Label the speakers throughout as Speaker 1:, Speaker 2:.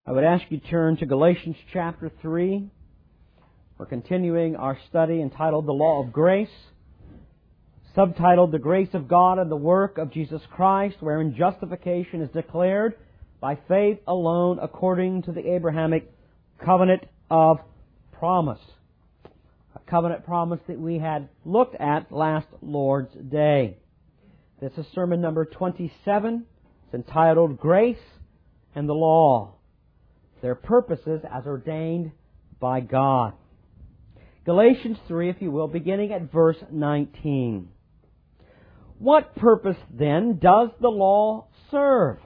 Speaker 1: I would ask you to turn to Galatians chapter 3. We're continuing our study entitled The Law of Grace, subtitled The Grace of God and the Work of Jesus Christ, wherein justification is declared by faith alone according to the Abrahamic covenant of promise. A covenant promise that we had looked at last Lord's Day. This is sermon number 27. It's entitled Grace and the Law, their purposes as ordained by God. Galatians 3, if you will, beginning at verse 19. What purpose then does the law serve?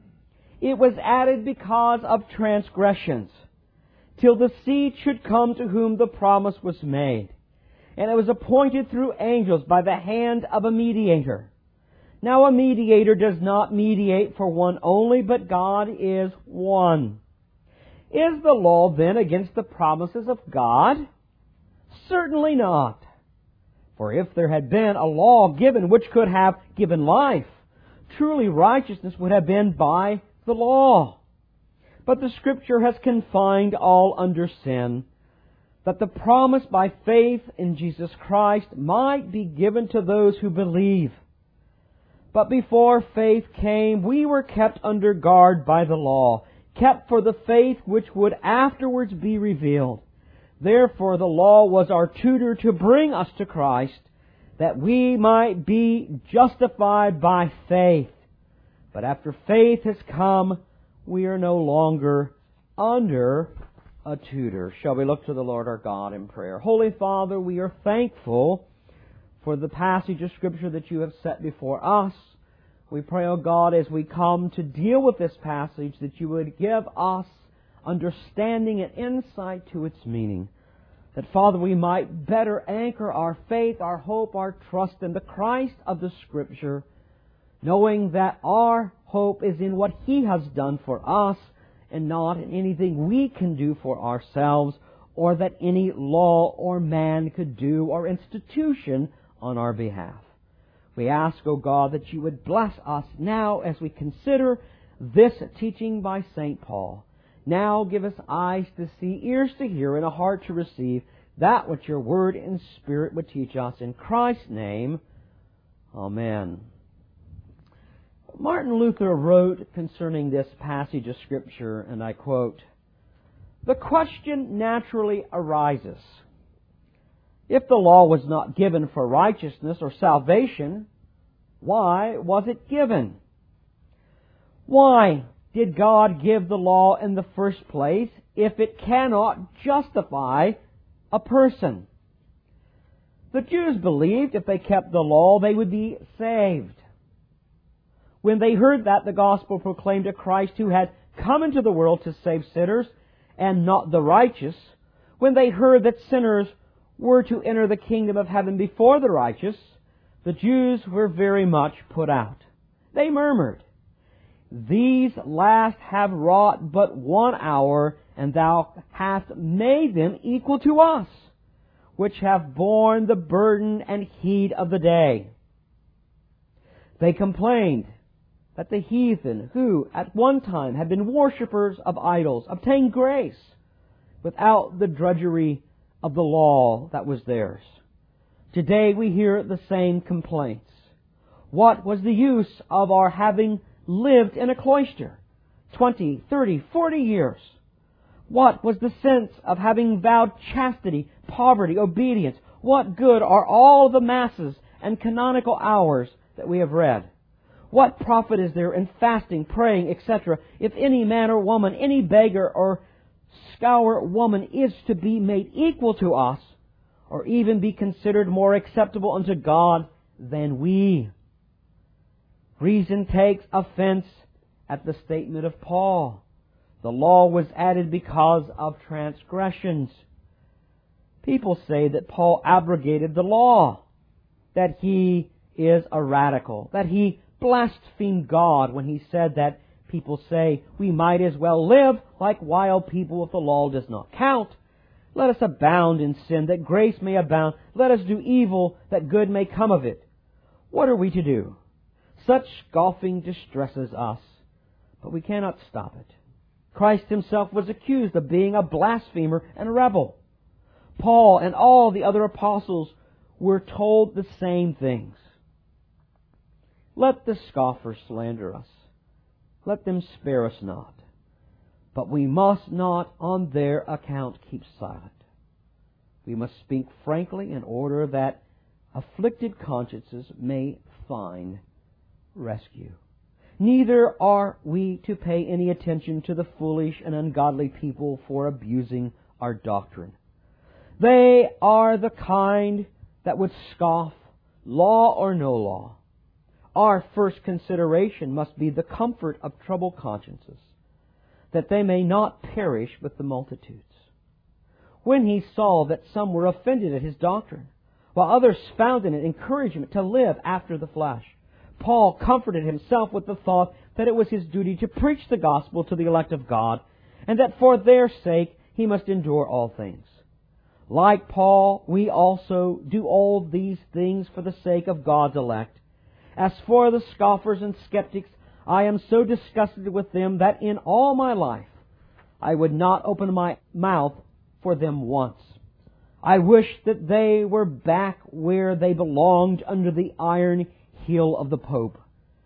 Speaker 1: It was added because of transgressions, till the seed should come to whom the promise was made. And it was appointed through angels by the hand of a mediator. Now a mediator does not mediate for one only, but God is one. Is the law then against the promises of God? Certainly not. For if there had been a law given which could have given life, truly righteousness would have been by the law. But the Scripture has confined all under sin, that the promise by faith in Jesus Christ might be given to those who believe. But before faith came, we were kept under guard by the law, kept for the faith which would afterwards be revealed. Therefore the law was our tutor to bring us to Christ, that we might be justified by faith. But after faith has come, we are no longer under a tutor. Shall we look to the Lord our God in prayer? Holy Father, we are thankful for the passage of Scripture that you have set before us. We pray, O God, as we come to deal with this passage, that you would give us understanding and insight to its meaning. That, Father, we might better anchor our faith, our hope, our trust in the Christ of the Scripture, knowing that our hope is in what He has done for us and not in anything we can do for ourselves, or that any law or man could do or institution on our behalf. We ask, O God, that you would bless us now as we consider this teaching by St. Paul. Now give us eyes to see, ears to hear, and a heart to receive that which your Word and Spirit would teach us. In Christ's name, Amen. Martin Luther wrote concerning this passage of Scripture, and I quote, "The question naturally arises, if the law was not given for righteousness or salvation, why was it given? Why did God give the law in the first place if it cannot justify a person? The Jews believed if they kept the law, they would be saved. When they heard that, the gospel proclaimed a Christ who had come into the world to save sinners and not the righteous. When they heard that sinners were to enter the kingdom of heaven before the righteous, the Jews were very much put out. They murmured, 'These last have wrought but 1 hour, and thou hast made them equal to us, which have borne the burden and heat of the day.' They complained that the heathen, who at one time had been worshippers of idols, obtained grace without the drudgery of the law that was theirs. Today we hear the same complaints. What was the use of our having lived in a cloister 20, 30, 40 years? What was the sense of having vowed chastity, poverty, obedience? What good are all the masses and canonical hours that we have read? What profit is there in fasting, praying, etc., if any man or woman, any beggar or scour woman is to be made equal to us, or even be considered more acceptable unto God than we?" Reason takes offense at the statement of Paul. The law was added because of transgressions. People say that Paul abrogated the law, that he is a radical, that he blasphemed God when he said that people say we might as well live like wild people if the law does not count. Let us abound in sin, that grace may abound. Let us do evil, that good may come of it. What are we to do? Such scoffing distresses us, but we cannot stop it. Christ Himself was accused of being a blasphemer and a rebel. Paul and all the other apostles were told the same things. Let the scoffers slander us. Let them spare us not. But we must not on their account keep silent. We must speak frankly in order that afflicted consciences may find rescue. Neither are we to pay any attention to the foolish and ungodly people for abusing our doctrine. They are the kind that would scoff, law or no law. Our first consideration must be the comfort of troubled consciences, that they may not perish with the multitudes. When he saw that some were offended at his doctrine, while others found in it encouragement to live after the flesh, Paul comforted himself with the thought that it was his duty to preach the gospel to the elect of God, and that for their sake he must endure all things. Like Paul, we also do all these things for the sake of God's elect. As for the scoffers and skeptics, I am so disgusted with them that in all my life I would not open my mouth for them once. I wish that they were back where they belonged, under the iron heel of the Pope.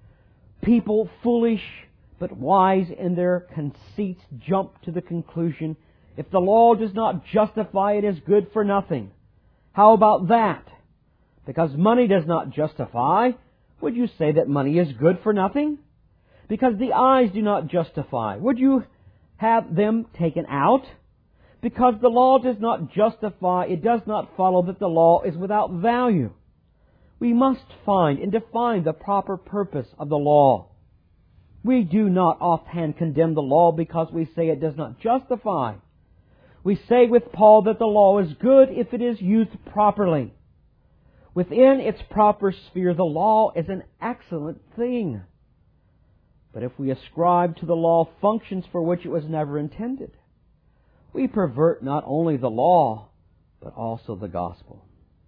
Speaker 1: People foolish but wise in their conceits jump to the conclusion, if the law does not justify, it is good for nothing. How about that? Because money does not justify, would you say that money is good for nothing? Because the eyes do not justify, would you have them taken out? Because the law does not justify, it does not follow that the law is without value. We must find and define the proper purpose of the law. We do not offhand condemn the law because we say it does not justify. We say with Paul that the law is good if it is used properly. Within its proper sphere, the law is an excellent thing. But if we ascribe to the law functions for which it was never intended, we pervert not only the law, but also the gospel.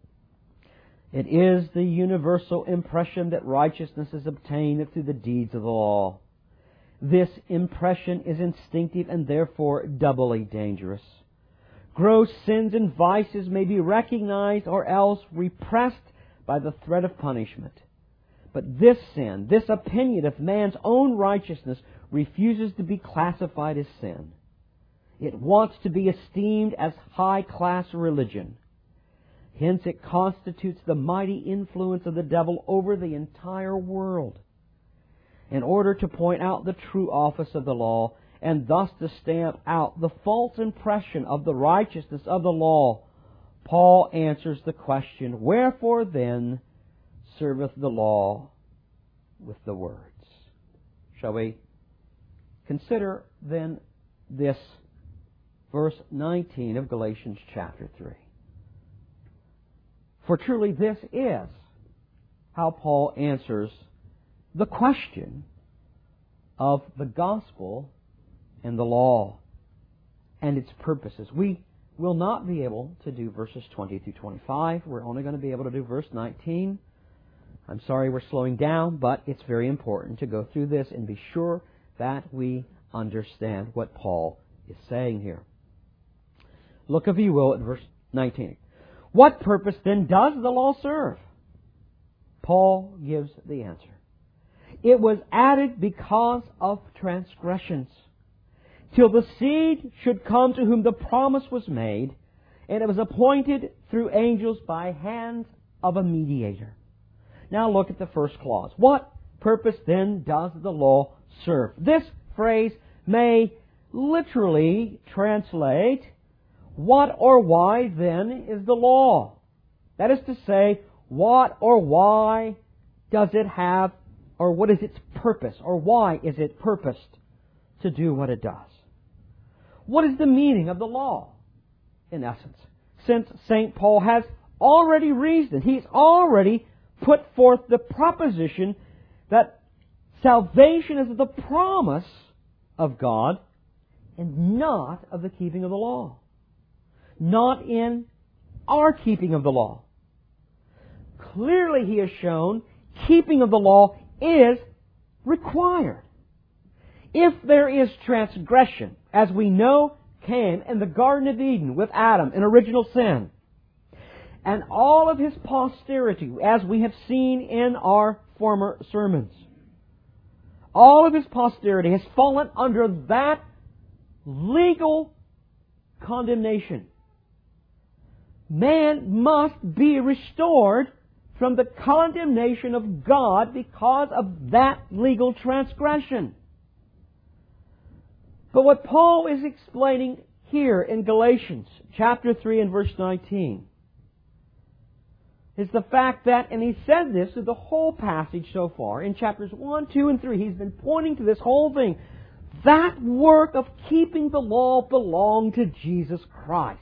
Speaker 1: It is the universal impression that righteousness is obtained through the deeds of the law. This impression is instinctive and therefore doubly dangerous. Gross sins and vices may be recognized or else repressed by the threat of punishment. But this sin, this opinion of man's own righteousness, refuses to be classified as sin. It wants to be esteemed as high-class religion. Hence it constitutes the mighty influence of the devil over the entire world. In order to point out the true office of the law, and thus to stamp out the false impression of the righteousness of the law, Paul answers the question, wherefore then serveth the law with the words? Shall we consider then this verse 19 of Galatians chapter 3? For truly this is how Paul answers the question of the gospel and the law and its purposes. We will not be able to do verses 20 through 25. We're only going to be able to do verse 19. I'm sorry we're slowing down, but it's very important to go through this and be sure that we understand what Paul is saying here. Look, if you will, at verse 19. What purpose then does the law serve? Paul gives the answer. It was added because of transgressions, till the seed should come to whom the promise was made, and it was appointed through angels by hands of a mediator. Now look at the first clause. What purpose then does the law serve? This phrase may literally translate, what or why then is the law? That is to say, what or why does it have, or what is its purpose, or why is it purposed to do what it does? What is the meaning of the law, in essence? Since St. Paul has already reasoned, he's already put forth the proposition that salvation is the promise of God and not of the keeping of the law. Not in our keeping of the law. Clearly he has shown keeping of the law is required. If there is transgression, as we know came in the Garden of Eden with Adam in original sin, and all of his posterity, as we have seen in our former sermons, all of his posterity has fallen under that legal condemnation. Man must be restored from the condemnation of God because of that legal transgression. But what Paul is explaining here in Galatians chapter 3 and verse 19 is the fact that, and he said this through the whole passage so far, in chapters 1, 2, and 3, he's been pointing to this whole thing. That work of keeping the law belonged to Jesus Christ.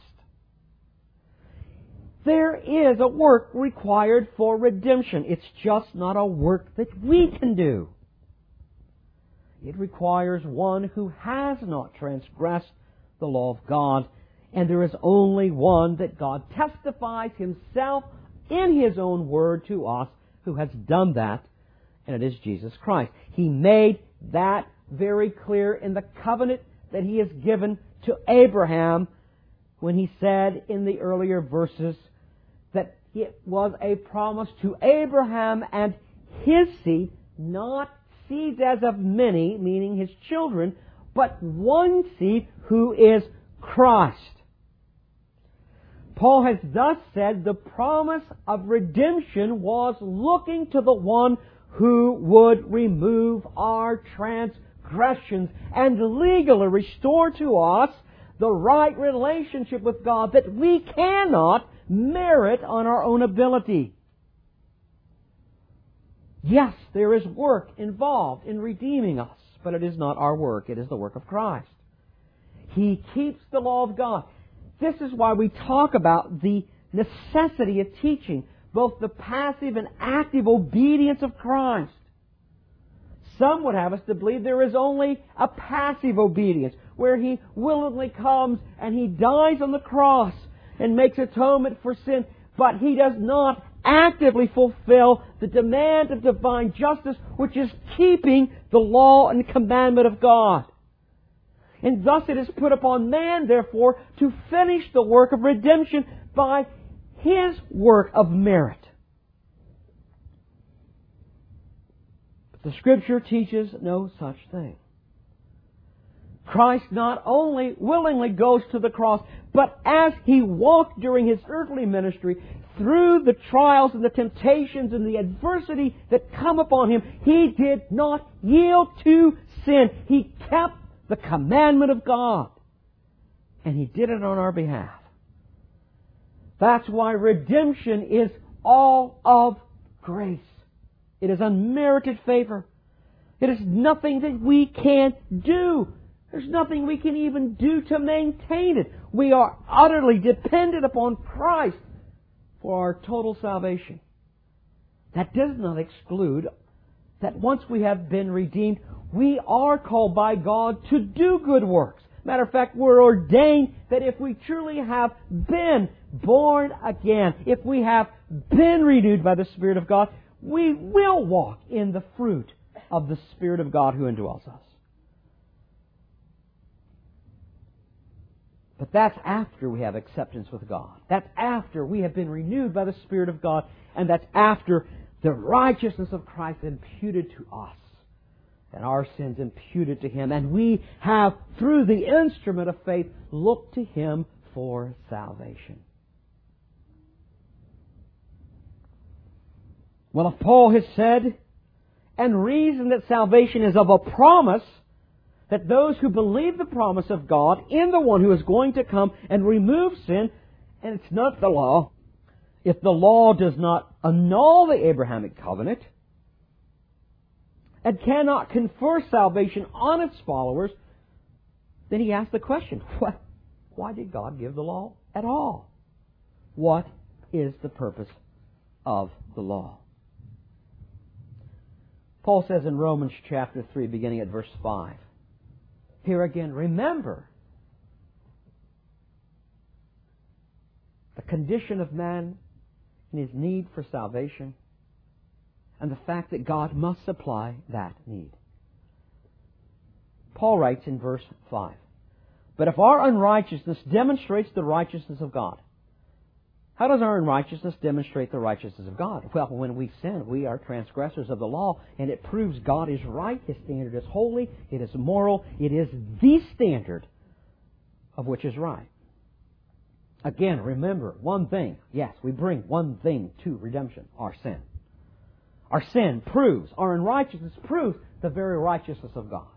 Speaker 1: There is a work required for redemption. It's just not a work that we can do. It requires one who has not transgressed the law of God, and there is only one that God testifies Himself in His own word to us who has done that, and it is Jesus Christ. He made that very clear in the covenant that He has given to Abraham when He said in the earlier verses that it was a promise to Abraham and his seed, not seeds as of many, meaning his children, but one seed who is Christ. Paul has thus said the promise of redemption was looking to the one who would remove our transgressions and legally restore to us the right relationship with God that we cannot merit on our own ability. Yes, there is work involved in redeeming us, but it is not our work. It is the work of Christ. He keeps the law of God. This is why we talk about the necessity of teaching both the passive and active obedience of Christ. Some would have us to believe there is only a passive obedience, where He willingly comes and He dies on the cross and makes atonement for sin, but He does not actively fulfill the demand of divine justice, which is keeping the law and commandment of God. And thus it is put upon man, therefore, to finish the work of redemption by his work of merit. But the Scripture teaches no such thing. Christ not only willingly goes to the cross, but as He walked during His earthly ministry, through the trials and the temptations and the adversity that come upon Him, He did not yield to sin. He kept the commandment of God. And He did it on our behalf. That's why redemption is all of grace. It is unmerited favor. It is nothing that we can do. There's nothing we can even do to maintain it. We are utterly dependent upon Christ for our total salvation. That does not exclude that once we have been redeemed, we are called by God to do good works. Matter of fact, we're ordained that if we truly have been born again, if we have been renewed by the Spirit of God, we will walk in the fruit of the Spirit of God who indwells us. But that's after we have acceptance with God. That's after we have been renewed by the Spirit of God. And that's after the righteousness of Christ imputed to us. And our sins imputed to Him. And we have, through the instrument of faith, looked to Him for salvation. Well, if Paul has said and reasoned that salvation is of a promise, that those who believe the promise of God in the one who is going to come and remove sin, and it's not the law. If the law does not annul the Abrahamic covenant and cannot confer salvation on its followers, then he asks the question, why did God give the law at all? What is the purpose of the law? Paul says in Romans chapter 3, beginning at verse 5, here again, remember the condition of man and his need for salvation and the fact that God must supply that need. Paul writes in verse 5, "But if our unrighteousness demonstrates the righteousness of God," how does our unrighteousness demonstrate the righteousness of God? Well, when we sin, we are transgressors of the law, and it proves God is right, His standard is holy, it is moral, it is the standard of which is right. Again, remember one thing. Yes, we bring one thing to redemption, our sin. Our sin proves, our unrighteousness proves the very righteousness of God.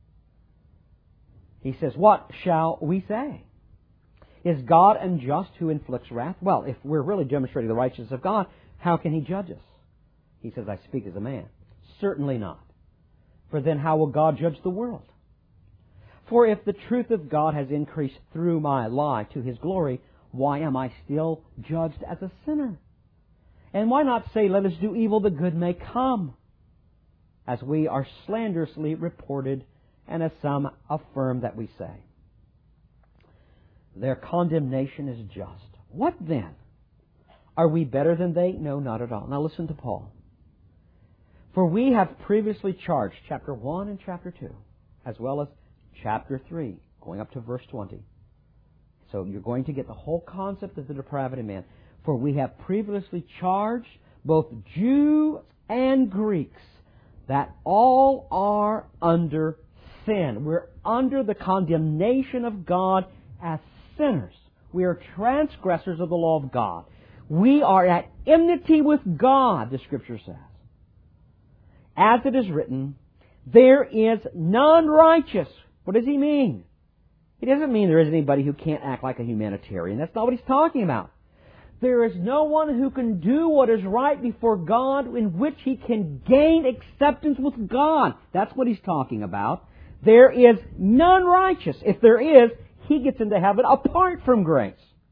Speaker 1: He says, what shall we say? Is God unjust who inflicts wrath? Well, if we're really demonstrating the righteousness of God, how can He judge us? He says, I speak as a man. Certainly not. For then how will God judge the world? For if the truth of God has increased through my lie to His glory, why am I still judged as a sinner? And why not say, let us do evil that good may come? As we are slanderously reported, and as some affirm that we say. Their condemnation is just. What then? Are we better than they? No, not at all. Now listen to Paul. For we have previously charged, chapter 1 and chapter 2, as well as chapter 3, going up to verse 20. So you're going to get the whole concept of the depravity of man. For we have previously charged both Jews and Greeks that all are under sin. We're under the condemnation of God as sinners. We are transgressors of the law of God. We are at enmity with God, the Scripture says. As it is written, there is none righteous. What does he mean? He doesn't mean there isn't anybody who can't act like a humanitarian. That's not what he's talking about. There is no one who can do what is right before God in which he can gain acceptance with God. That's what he's talking about. There is none righteous. If there is, he gets into heaven apart from grace.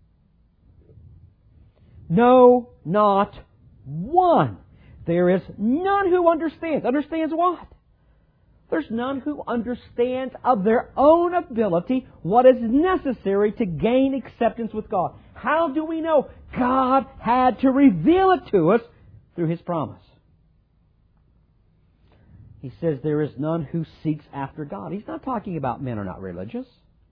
Speaker 1: No, not one. There is none who understands. Understands what? There's none who understands of their own ability what is necessary to gain acceptance with God. How do we know? God had to reveal it to us through His promise. He says there is none who seeks after God. He's not talking about men are not religious.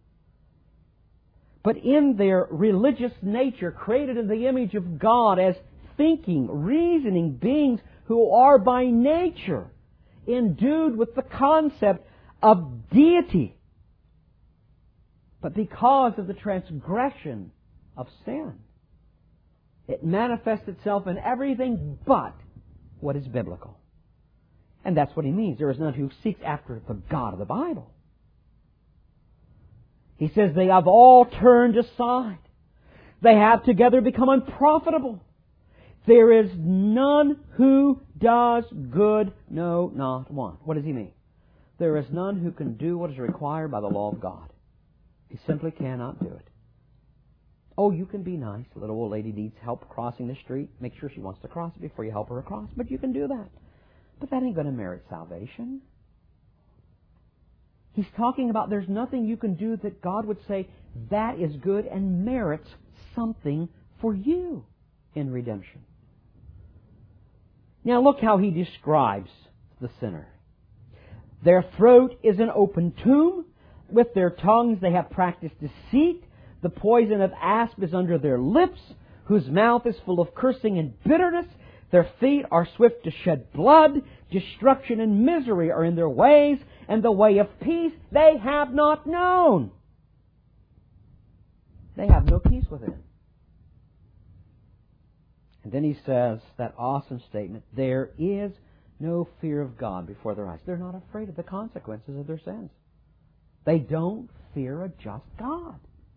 Speaker 1: But in their religious nature, created in the image of God as thinking, reasoning beings who are by nature endued with the concept of deity. But because of the transgression of sin, it manifests itself in everything but what is biblical. And that's what he means. There is none who seeks after the God of the Bible. He says they have all turned aside. They have together become unprofitable. There is none who does good, no, not one. What does he mean? There is none who can do what is required by the law of God. He simply cannot do it. Oh, you can be nice. A little old lady needs help crossing the street. Make sure she wants to cross it before you help her across. But you can do that. But that ain't going to merit salvation. He's talking about there's nothing you can do that God would say that is good and merits something for you in redemption. Now look how he describes the sinner. Their throat is an open tomb. With their tongues they have practiced deceit. The poison of asp is under their lips, whose mouth is full of cursing and bitterness. Their feet are swift to shed blood. Destruction and misery are in their ways, and the way of peace they have not known. They have no peace within. And then he says that awesome statement, there is no fear of God before their eyes. They're not afraid of the consequences of their sins. They don't fear a just God.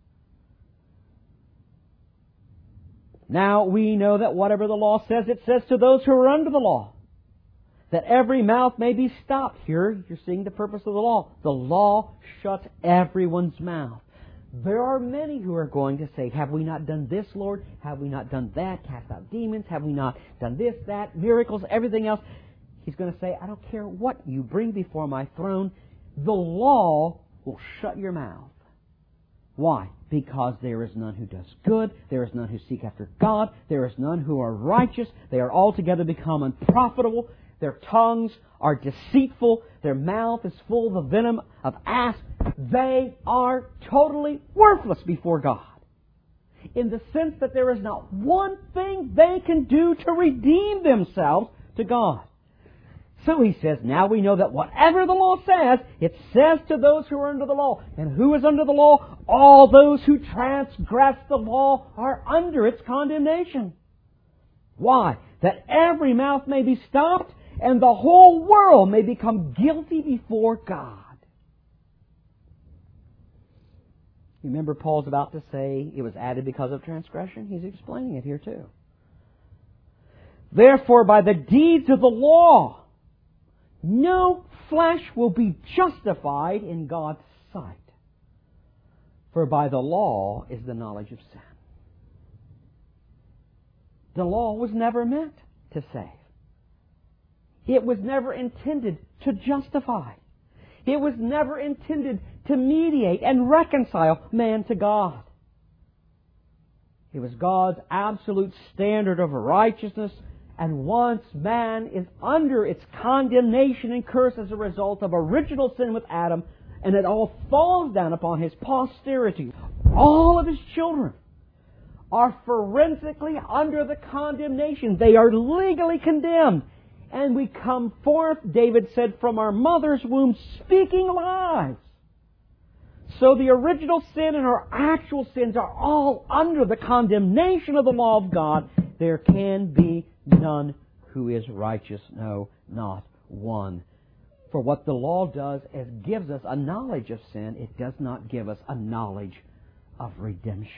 Speaker 1: Now we know that whatever the law says, it says to those who are under the law, that every mouth may be stopped. Here you're seeing the purpose of the law. The law shuts everyone's mouth. There are many who are going to say, have we not done this, Lord? Have we not done that? Cast out demons? Have we not done this, that, miracles, everything else? He's going to say, I don't care what you bring before my throne. The law will shut your mouth. Why? Because there is none who does good. There is none who seek after God. There is none who are righteous. They are altogether become unprofitable. Their tongues are deceitful. Their mouth is full of the venom of asp. They are totally worthless before God, in the sense that there is not one thing they can do to redeem themselves to God. So he says, now we know that whatever the law says, it says to those who are under the law. And who is under the law? All those who transgress the law are under its condemnation. Why? That every mouth may be stopped and the whole world may become guilty before God. You remember Paul's about to say it was added because of transgression? He's explaining it here too. Therefore, by the deeds of the law, no flesh will be justified in God's sight. For by the law is the knowledge of sin. The law was never meant to save. It was never intended to justify. It was never intended to mediate and reconcile man to God. It was God's absolute standard of righteousness, and once man is under its condemnation and curse as a result of original sin with Adam, and it all falls down upon his posterity, all of his children are forensically under the condemnation. They are legally condemned. And we come forth, David said, from our mother's womb speaking lies. So the original sin and our actual sins are all under the condemnation of the law of God. There can be none who is righteous, no, not one. For what the law does is gives us a knowledge of sin. It does not give us a knowledge of redemption.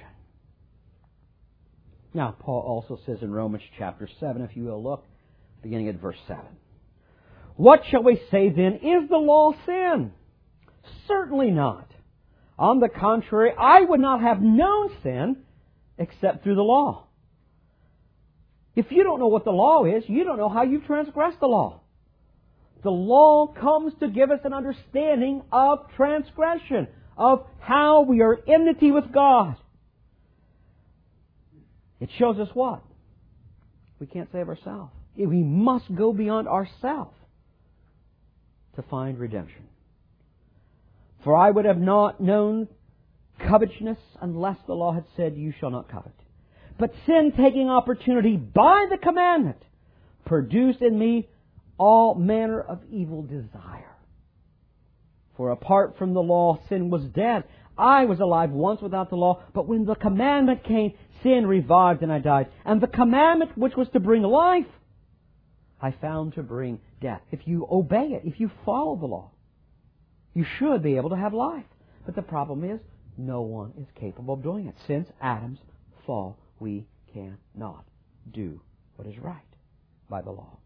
Speaker 1: Now, Paul also says in Romans chapter 7, if you will look, beginning at verse 7. What shall we say then? Is the law sin? Certainly not. On the contrary, I would not have known sin except through the law. If you don't know what the law is, you don't know how you transgress the law. The law comes to give us an understanding of transgression, of how we are enmity with God. It shows us what? We can't save ourselves. We must go beyond ourselves to find redemption. For I would have not known covetousness unless the law had said, you shall not covet. But sin, taking opportunity by the commandment, produced in me all manner of evil desire. For apart from the law, sin was dead. I was alive once without the law, but when the commandment came, sin revived and I died. And the commandment which was to bring life, I found to bring death. If you obey it, if you follow the law, you should be able to have life. But the problem is, no one is capable of doing it. Since Adam's fall, we cannot do what is right by the law.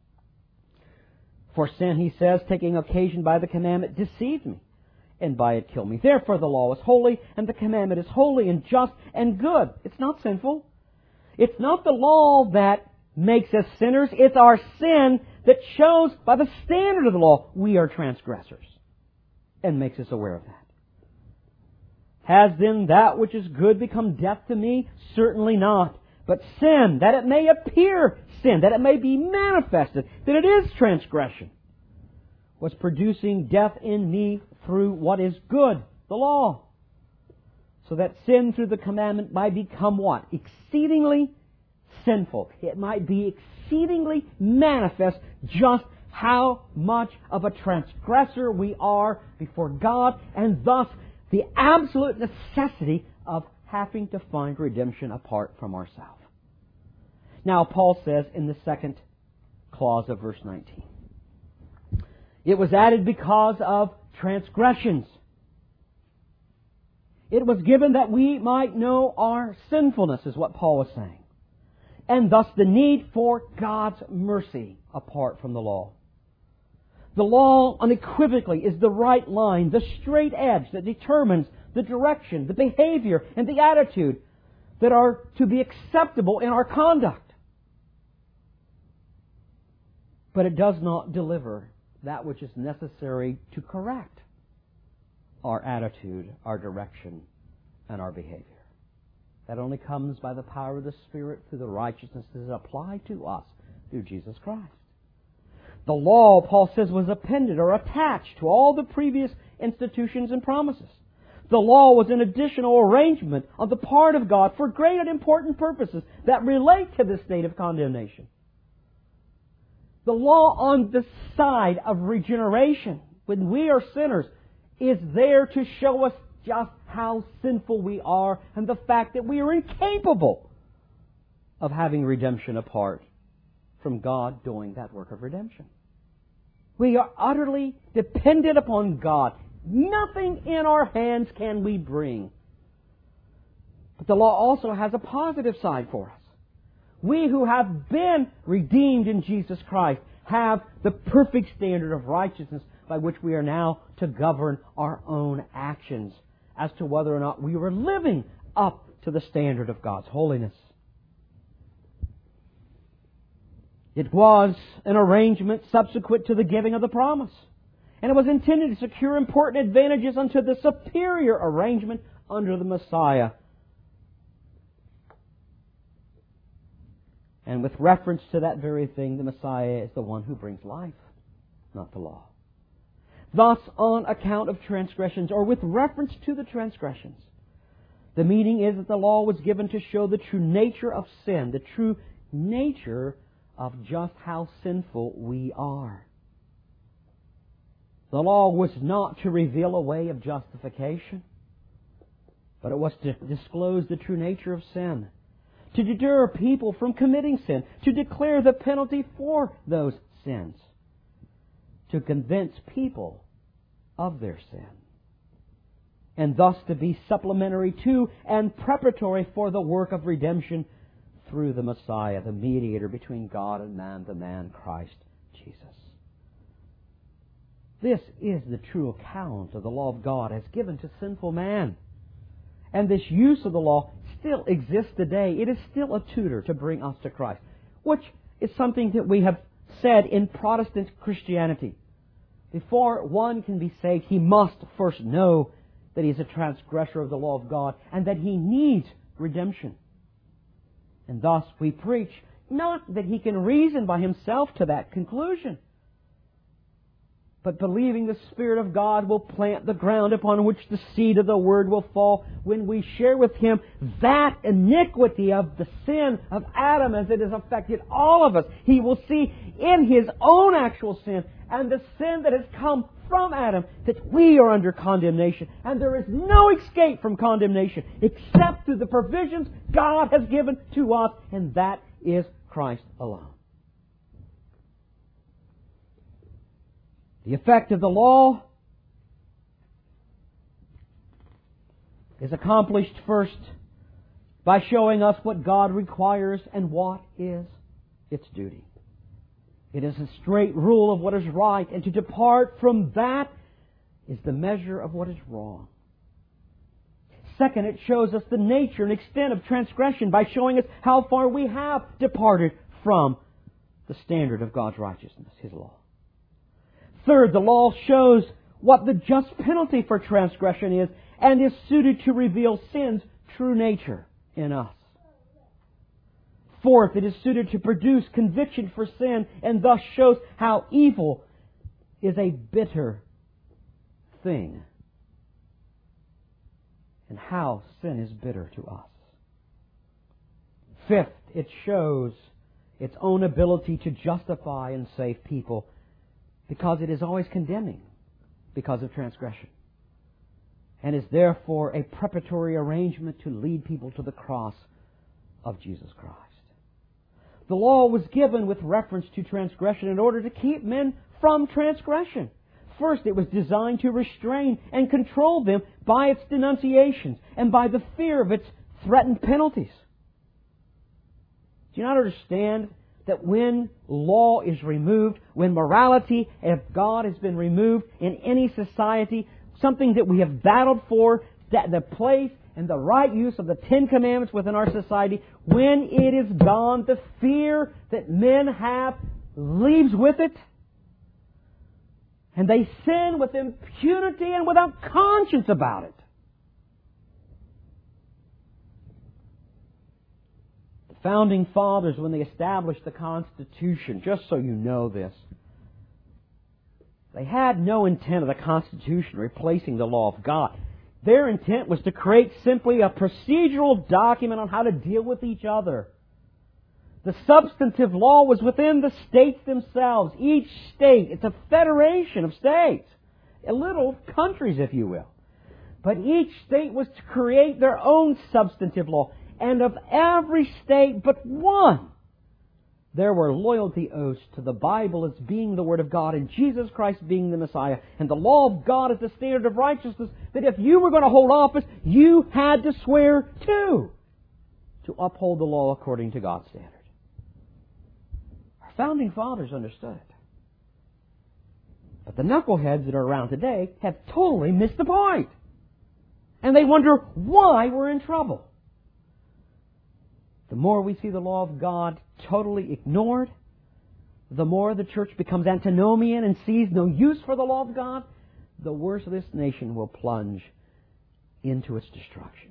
Speaker 1: For sin, he says, taking occasion by the commandment, deceived me, and by it killed me. Therefore the law is holy, and the commandment is holy and just and good. It's not sinful. It's not the law that makes us sinners. It's our sin that shows by the standard of the law we are transgressors, and makes us aware of that. Has then that which is good become death to me? Certainly not. But sin, that it may appear sin, that it may be manifested, that it is transgression, was producing death in me through what is good, the law. So that sin through the commandment might become what? Exceedingly sinful. It might be exceedingly manifest just how much of a transgressor we are before God, and thus the absolute necessity of having to find redemption apart from ourselves. Now, Paul says in the second clause of verse 19, it was added because of transgressions. It was given that we might know our sinfulness, is what Paul was saying. And thus the need for God's mercy apart from the law. The law unequivocally is the right line, the straight edge that determines the direction, the behavior, and the attitude that are to be acceptable in our conduct. But it does not deliver that which is necessary to correct our attitude, our direction, and our behavior. That only comes by the power of the Spirit through the righteousness that is applied to us through Jesus Christ. The law, Paul says, was appended or attached to all the previous institutions and promises. The law was an additional arrangement on the part of God for great and important purposes that relate to the state of condemnation. The law on the side of regeneration, when we are sinners, is there to show us just how sinful we are and the fact that we are incapable of having redemption apart from God doing that work of redemption. We are utterly dependent upon God. Nothing in our hands can we bring. But the law also has a positive side for us. We who have been redeemed in Jesus Christ have the perfect standard of righteousness by which we are now to govern our own actions as to whether or not we were living up to the standard of God's holiness. It was an arrangement subsequent to the giving of the promise, and it was intended to secure important advantages unto the superior arrangement under the Messiah. And with reference to that very thing, the Messiah is the one who brings life, not the law. Thus, on account of transgressions, or with reference to the transgressions, the meaning is that the law was given to show the true nature of sin, the true nature of just how sinful we are. The law was not to reveal a way of justification, but it was to disclose the true nature of sin, to deter people from committing sin, to declare the penalty for those sins, to convince people of their sin, and thus to be supplementary to and preparatory for the work of redemption through the Messiah, the mediator between God and man, the man Christ Jesus. This is the true account of the law of God as given to sinful man. And this use of the law still exists today. It is still a tutor to bring us to Christ, which is something that we have said in Protestant Christianity. Before one can be saved, he must first know that he is a transgressor of the law of God and that he needs redemption. And thus we preach not that he can reason by himself to that conclusion, but believing the Spirit of God will plant the ground upon which the seed of the Word will fall when we share with Him that iniquity of the sin of Adam as it has affected all of us. He will see in His own actual sin and the sin that has come from Adam that we are under condemnation. And there is no escape from condemnation except through the provisions God has given to us, and that is Christ alone. The effect of the law is accomplished first by showing us what God requires and what is its duty. It is a straight rule of what is right, and to depart from that is the measure of what is wrong. Second, it shows us the nature and extent of transgression by showing us how far we have departed from the standard of God's righteousness, His law. Third, the law shows what the just penalty for transgression is and is suited to reveal sin's true nature in us. Fourth, it is suited to produce conviction for sin and thus shows how evil is a bitter thing and how sin is bitter to us. Fifth, it shows its own ability to justify and save people because it is always condemning because of transgression, and is therefore a preparatory arrangement to lead people to the cross of Jesus Christ. The law was given with reference to transgression in order to keep men from transgression. First, it was designed to restrain and control them by its denunciations and by the fear of its threatened penalties. Do you not understand that when law is removed, when morality of God has been removed in any society, something that we have battled for, that the place and the right use of the Ten Commandments within our society, when it is gone, the fear that men have leaves with it, and they sin with impunity and without conscience about it. Founding Fathers, when they established the Constitution, just so you know this, They had no intent of the Constitution replacing the law of God. Their intent was to create simply a procedural document on how to deal with each other. The substantive law was within the states themselves. Each state, it's a federation of states. Little countries, if you will. But each state was to create their own substantive law. And of every state but one, there were loyalty oaths to the Bible as being the Word of God and Jesus Christ being the Messiah. And the law of God as the standard of righteousness, that if you were going to hold office, you had to swear to uphold the law according to God's standard. Our founding fathers understood it. But the knuckleheads that are around today have totally missed the point. And they wonder why we're in trouble. The more we see the law of God totally ignored, the more the church becomes antinomian and sees no use for the law of God, the worse this nation will plunge into its destruction.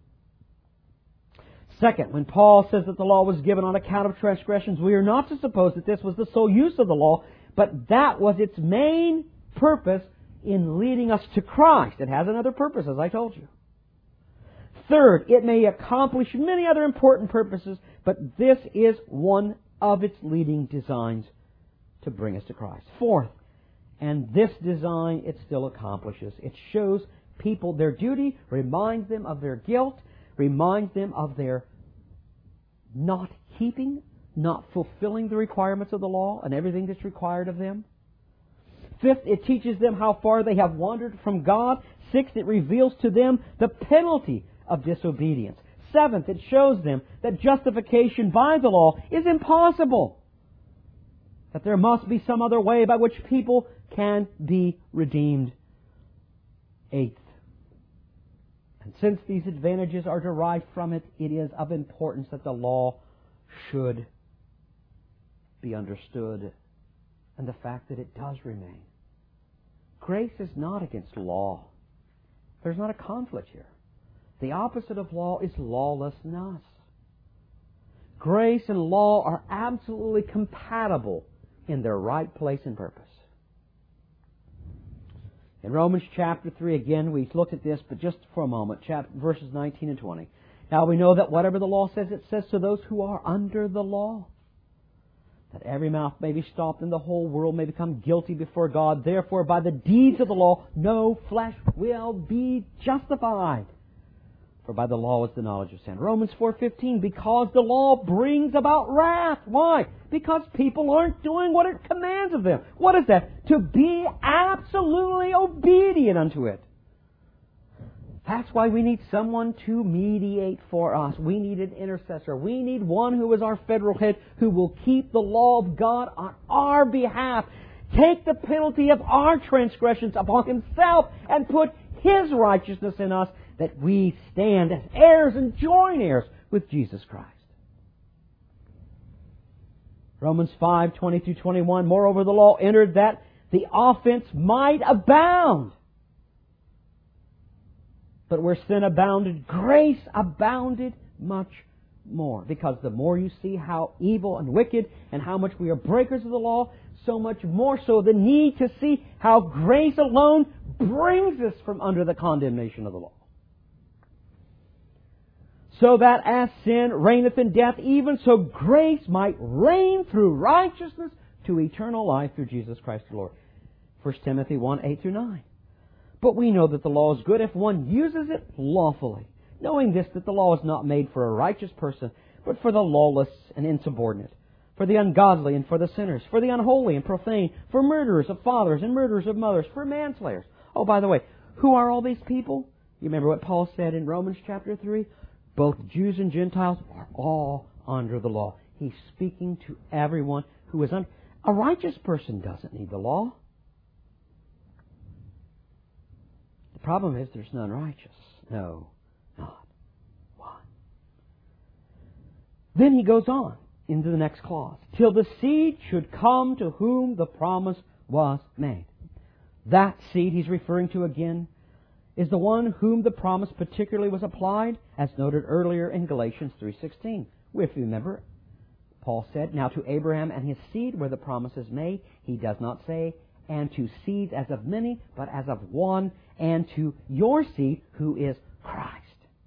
Speaker 1: Second, when Paul says that the law was given on account of transgressions, we are not to suppose that this was the sole use of the law, but that was its main purpose in leading us to Christ. It has another purpose, as I told you. Third, it may accomplish many other important purposes, but this is one of its leading designs to bring us to Christ. Fourth, and this design it still accomplishes. It shows people their duty, reminds them of their guilt, reminds them of their not keeping, not fulfilling the requirements of the law and everything that's required of them. Fifth, it teaches them how far they have wandered from God. Sixth, it reveals to them the penalty of disobedience. Seventh, it shows them that justification by the law is impossible. That there must be some other way by which people can be redeemed. Eighth, and since these advantages are derived from it, it is of importance that the law should be understood, and the fact that it does remain. Grace is not against law. There's not a conflict here. The opposite of law is lawlessness. Grace and law are absolutely compatible in their right place and purpose. In Romans chapter 3, again, we looked at this, but just for a moment, verses 19 and 20. Now we know that whatever the law says, it says to those who are under the law, that every mouth may be stopped and the whole world may become guilty before God. Therefore, by the deeds of the law, no flesh will be justified. For by the law is the knowledge of sin. Romans 4:15, because the law brings about wrath. Why? Because people aren't doing what it commands of them. What is that? To be absolutely obedient unto it. That's why we need someone to mediate for us. We need an intercessor. We need one who is our federal head who will keep the law of God on our behalf. Take the penalty of our transgressions upon Himself and put His righteousness in us, that we stand as heirs and joint heirs with Jesus Christ. Romans 5:20-21, moreover the law entered that the offense might abound. But where sin abounded, grace abounded much more. Because the more you see how evil and wicked and how much we are breakers of the law, so much more so the need to see how grace alone brings us from under the condemnation of the law. So that as sin reigneth in death, even so grace might reign through righteousness to eternal life through Jesus Christ the Lord. 1 Timothy 1:8-9. But we know that the law is good if one uses it lawfully, knowing this, that the law is not made for a righteous person, but for the lawless and insubordinate, for the ungodly and for the sinners, for the unholy and profane, for murderers of fathers and murderers of mothers, for manslayers. Oh, by the way, who are all these people? You remember what Paul said in Romans chapter 3? Both Jews and Gentiles are all under the law. He's speaking to everyone who is under. A righteous person doesn't need the law. The problem is there's none righteous. No, not one. Then he goes on into the next clause. Till the seed should come to whom the promise was made. That seed he's referring to again is the one whom the promise particularly was applied, as noted earlier in Galatians 3:16. If you remember, Paul said, now to Abraham and his seed where the promise is made, he does not say, and to seeds as of many, but as of one, and to your seed, who is Christ.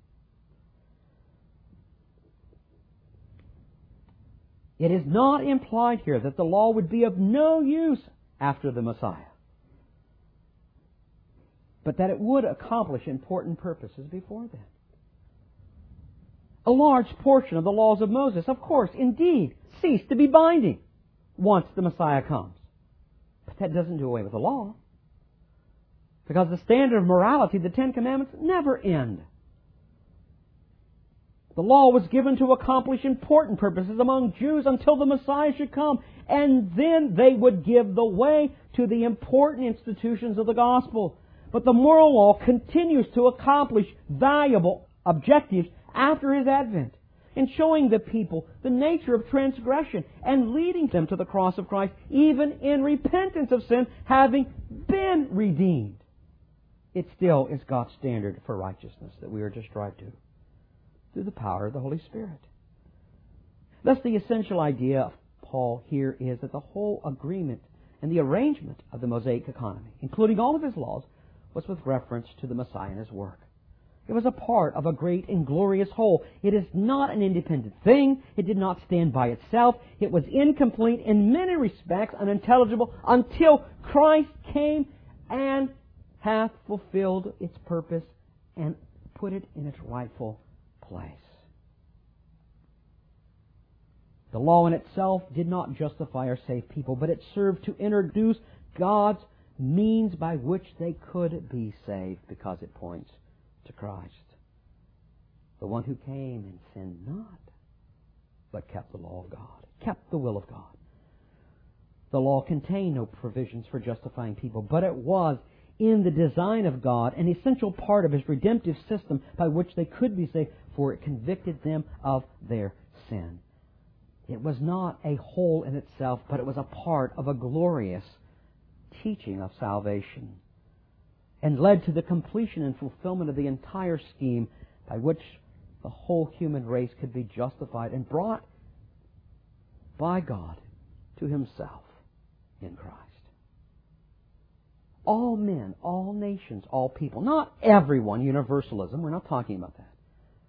Speaker 1: It is not implied here that the law would be of no use after the Messiah, but that it would accomplish important purposes before then. A large portion of the laws of Moses, of course, indeed, cease to be binding once the Messiah comes. But that doesn't do away with the law, because the standard of morality, the Ten Commandments, never end. The law was given to accomplish important purposes among Jews until the Messiah should come, and then they would give the way to the important institutions of the gospel. But the moral law continues to accomplish valuable objectives after His advent, in showing the people the nature of transgression and leading them to the cross of Christ, even in repentance of sin, having been redeemed. It still is God's standard for righteousness that we are to strive to, through the power of the Holy Spirit. Thus, the essential idea of Paul here is that the whole agreement and the arrangement of the Mosaic economy, including all of his laws, was with reference to the Messiah and His work. It was a part of a great and glorious whole. It is not an independent thing. It did not stand by itself. It was incomplete, in many respects unintelligible, until Christ came and hath fulfilled its purpose and put it in its rightful place. The law in itself did not justify or save people, but it served to introduce God's means by which they could be saved, because it points to Christ, the one who came and sinned not, but kept the law of God, kept the will of God. The law contained no provisions for justifying people, but it was, in the design of God, an essential part of His redemptive system by which they could be saved, for it convicted them of their sin. It was not a whole in itself, but it was a part of a glorious teaching of salvation, and led to the completion and fulfillment of the entire scheme by which the whole human race could be justified and brought by God to Himself in Christ. All men, all nations, all people. Not everyone, universalism. We're not talking about that.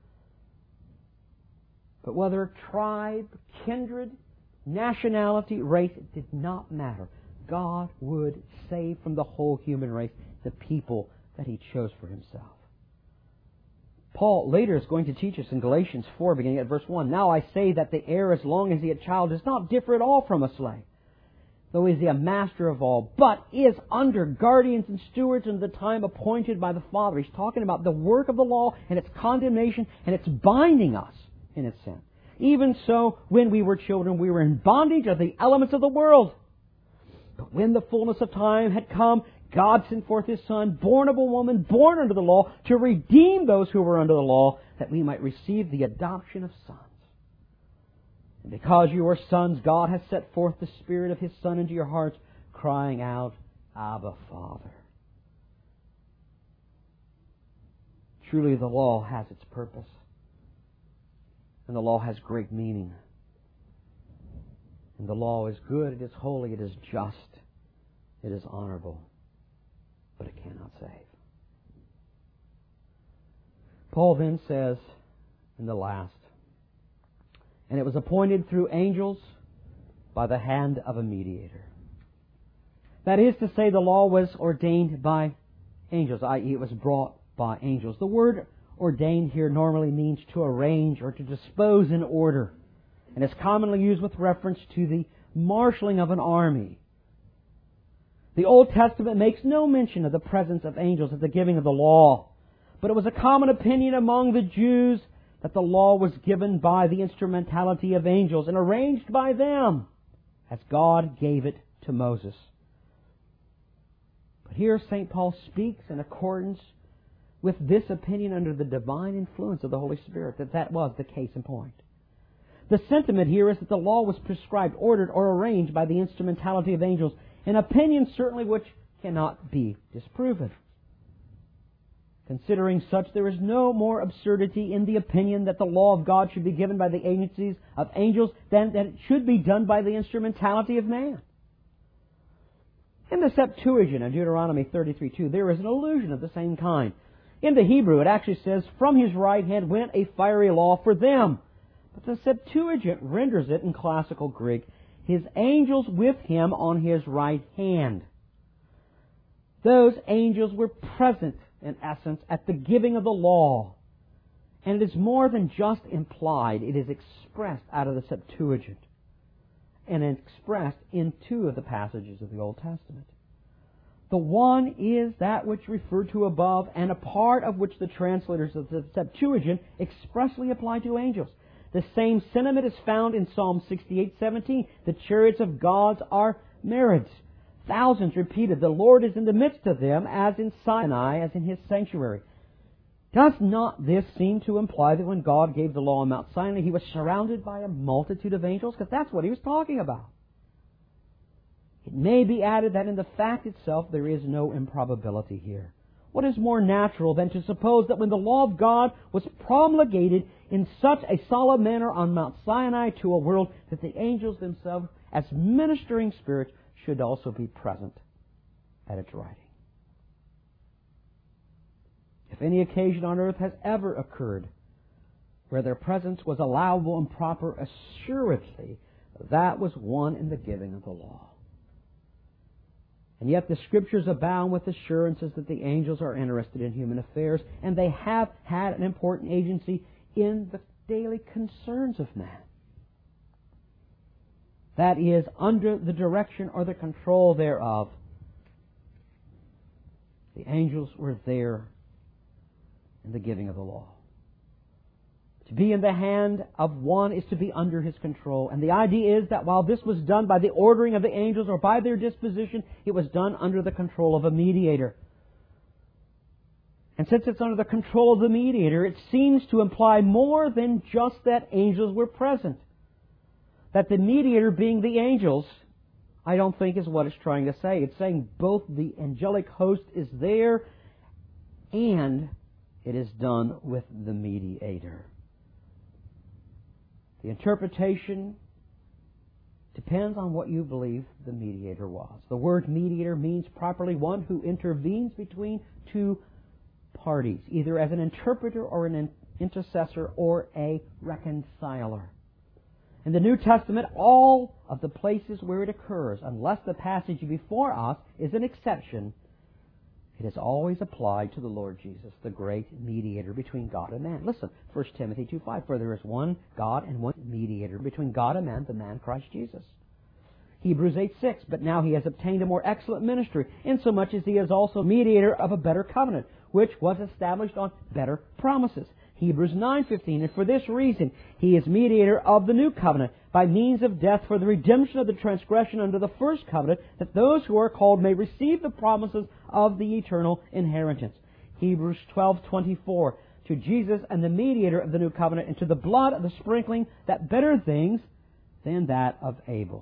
Speaker 1: But whether tribe, kindred, nationality, race, it did not matter. God would save from the whole human race the people that He chose for Himself. Paul later is going to teach us in Galatians 4, beginning at verse 1. Now I say that the heir, as long as he is a child, does not differ at all from a slave, though he is a master of all, but is under guardians and stewards in the time appointed by the Father. He's talking about the work of the law and its condemnation and its binding us in its sin. Even so, when we were children, we were in bondage of the elements of the world. But when the fullness of time had come, God sent forth His Son, born of a woman, born under the law, to redeem those who were under the law, that we might receive the adoption of sons. And because you are sons, God has set forth the Spirit of His Son into your hearts, crying out, Abba, Father. Truly the law has its purpose, and the law has great meaning. And the law is good, it is holy, it is just, it is honorable, but it cannot save. Paul then says in the last, and it was appointed through angels by the hand of a mediator. That is to say, the law was ordained by angels, i.e. it was brought by angels. The word ordained here normally means to arrange or to dispose in order, and is commonly used with reference to the marshalling of an army. The Old Testament makes no mention of the presence of angels at the giving of the law, but it was a common opinion among the Jews that the law was given by the instrumentality of angels and arranged by them as God gave it to Moses. But here St. Paul speaks in accordance with this opinion under the divine influence of the Holy Spirit, that was the case in point. The sentiment here is that the law was prescribed, ordered, or arranged by the instrumentality of angels, an opinion certainly which cannot be disproven. Considering such, there is no more absurdity in the opinion that the law of God should be given by the agencies of angels than that it should be done by the instrumentality of man. In the Septuagint in Deuteronomy 33:2, there is an allusion of the same kind. In the Hebrew, it actually says, "From his right hand went a fiery law for them." But the Septuagint renders it in classical Greek, "his angels with him on his right hand." Those angels were present, in essence, at the giving of the law. And it is more than just implied. It is expressed out of the Septuagint and expressed in two of the passages of the Old Testament. The one is that which referred to above, and a part of which the translators of the Septuagint expressly apply to angels. The same sentiment is found in Psalm 68:17. The chariots of gods are myriads. Thousands repeated, "The Lord is in the midst of them, as in Sinai, as in His sanctuary." Does not this seem to imply that when God gave the law on Mount Sinai, He was surrounded by a multitude of angels? Because that's what He was talking about. It may be added that in the fact itself there is no improbability here. What is more natural than to suppose that when the law of God was promulgated in such a solemn manner on Mount Sinai to a world, that the angels themselves, as ministering spirits, should also be present at its writing? If any occasion on earth has ever occurred where their presence was allowable and proper, assuredly that was one in the giving of the law. And yet the Scriptures abound with assurances that the angels are interested in human affairs, and they have had an important agency in the daily concerns of man. That is, under the direction or the control thereof, the angels were there in the giving of the law. To be in the hand of one is to be under his control. And the idea is that while this was done by the ordering of the angels or by their disposition, it was done under the control of a mediator. And since it's under the control of the mediator, it seems to imply more than just that angels were present. That the mediator being the angels, I don't think is what it's trying to say. It's saying both the angelic host is there and it is done with the mediator. The interpretation depends on what you believe the mediator was. The word mediator means properly one who intervenes between two parties, either as an interpreter or an intercessor or a reconciler. In the New Testament, all of the places where it occurs, unless the passage before us is an exception, it is always applied to the Lord Jesus, the great mediator between God and man. Listen, 1 Timothy 2:5, "For there is one God and one mediator between God and man, the man Christ Jesus." Hebrews 8:6, "But now he has obtained a more excellent ministry, insomuch as he is also mediator of a better covenant, which was established on better promises." Hebrews 9:15, "And for this reason he is mediator of the new covenant, by means of death for the redemption of the transgression under the first covenant, that those who are called may receive the promises of the eternal inheritance." Hebrews 12:24, "To Jesus and the mediator of the new covenant, and to the blood of the sprinkling, that better things than that of Abel."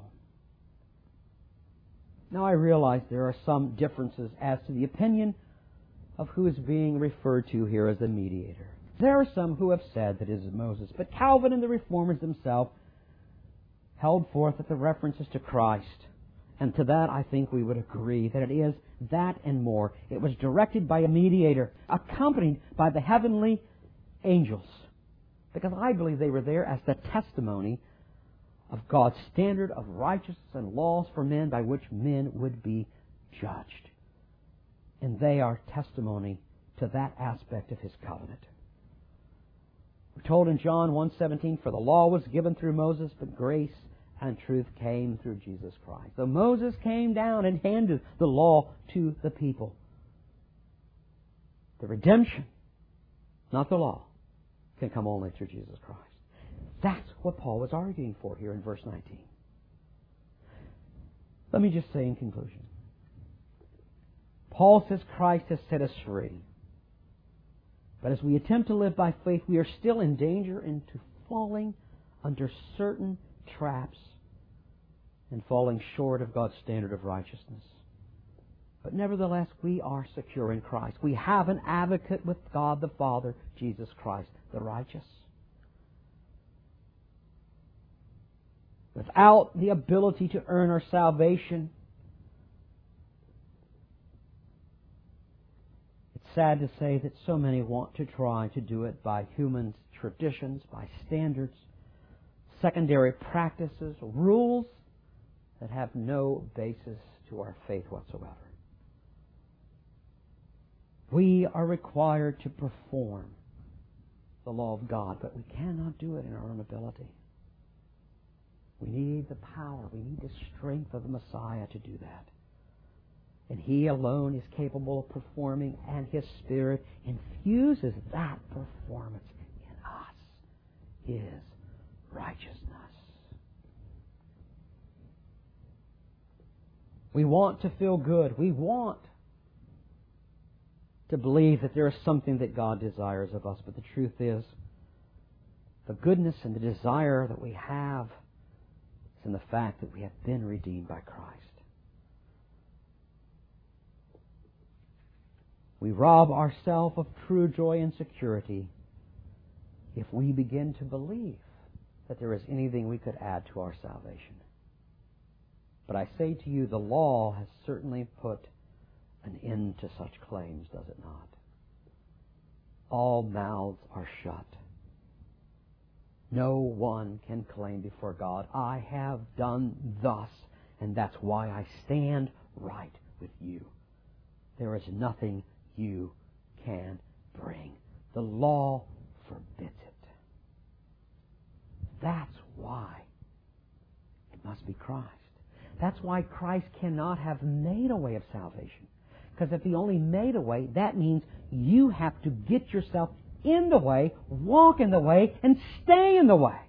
Speaker 1: Now I realize there are some differences as to the opinion of who is being referred to here as the mediator. There are some who have said that it is Moses, but Calvin and the Reformers themselves held forth that the reference is to Christ. And to that I think we would agree that it is that and more. It was directed by a mediator, accompanied by the heavenly angels, because I believe they were there as the testimony of God's standard of righteousness and laws for men by which men would be judged. And they are testimony to that aspect of His covenant. We're told in John 1:17, "For the law was given through Moses, but grace and truth came through Jesus Christ." So Moses came down and handed the law to the people. The redemption, not the law, can come only through Jesus Christ. That's what Paul was arguing for here in verse 19. Let me just say in conclusion, Paul says Christ has set us free. But as we attempt to live by faith, we are still in danger into falling under certain traps and falling short of God's standard of righteousness. But nevertheless, we are secure in Christ. We have an advocate with God the Father, Jesus Christ, the righteous. Without the ability to earn our salvation, sad to say that so many want to try to do it by human traditions, by standards, secondary practices, rules that have no basis to our faith whatsoever. We are required to perform the law of God, but we cannot do it in our own ability. We need the power, we need the strength of the Messiah to do that. And He alone is capable of performing, and His Spirit infuses that performance in us, His righteousness. We want to feel good. We want to believe that there is something that God desires of us. But the truth is, the goodness and the desire that we have is in the fact that we have been redeemed by Christ. We rob ourselves of true joy and security if we begin to believe that there is anything we could add to our salvation. But I say to you, the law has certainly put an end to such claims, does it not? All mouths are shut. No one can claim before God, I have done thus, and that's why I stand right with you. There is nothing you can bring. The law forbids it. That's why it must be Christ. That's why Christ cannot have made a way of salvation. Because if He only made a way, that means you have to get yourself in the way, walk in the way, and stay in the way.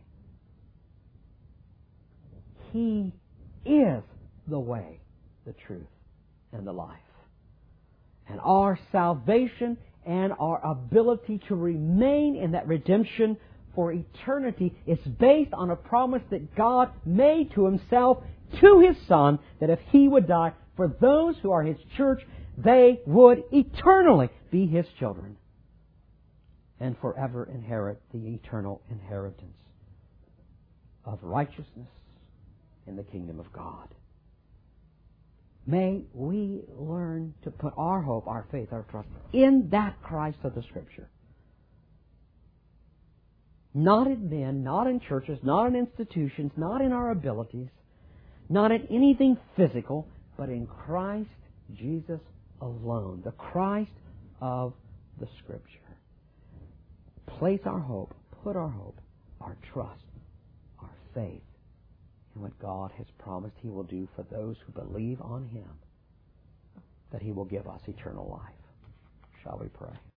Speaker 1: He is the way, the truth, and the life. And our salvation and our ability to remain in that redemption for eternity is based on a promise that God made to Himself, to His Son, that if He would die for those who are His church, they would eternally be His children and forever inherit the eternal inheritance of righteousness in the kingdom of God. May we learn to put our hope, our faith, our trust in that Christ of the Scripture. Not in men, not in churches, not in institutions, not in our abilities, not in anything physical, but in Christ Jesus alone, the Christ of the Scripture. Place our hope, put our hope, our trust, our faith in what God has promised He will do for those who believe on Him, that He will give us eternal life. Shall we pray?